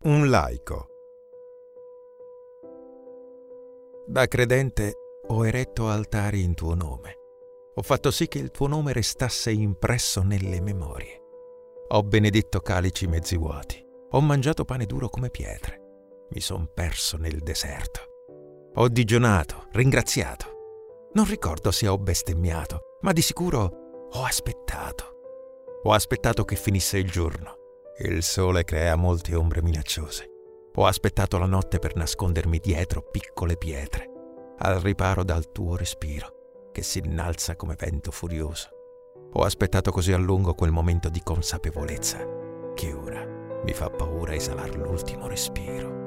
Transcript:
Un laico. Da credente ho eretto altari in tuo nome. Ho fatto sì che il tuo nome restasse impresso nelle memorie. Ho benedetto calici mezzi vuoti. Ho mangiato pane duro come pietre. Mi son perso nel deserto. Ho digionato, ringraziato. Non ricordo se ho bestemmiato, ma di sicuro ho aspettato. Ho aspettato che finisse il giorno. Il sole crea molte ombre minacciose. Ho aspettato la notte per nascondermi dietro piccole pietre, al riparo dal tuo respiro, che si innalza come vento furioso. Ho aspettato così a lungo quel momento di consapevolezza, che ora mi fa paura esalar l'ultimo respiro.